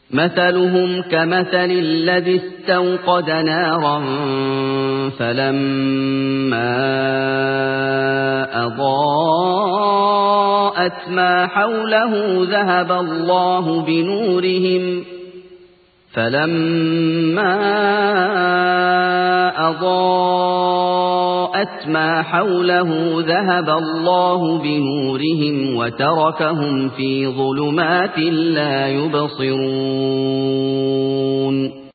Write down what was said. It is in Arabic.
مثلهم كمثل الذي استوقد نارا فلما أضاءت ما حوله ذهب الله بنورهم وتركهم في ظلمات لا يبصرون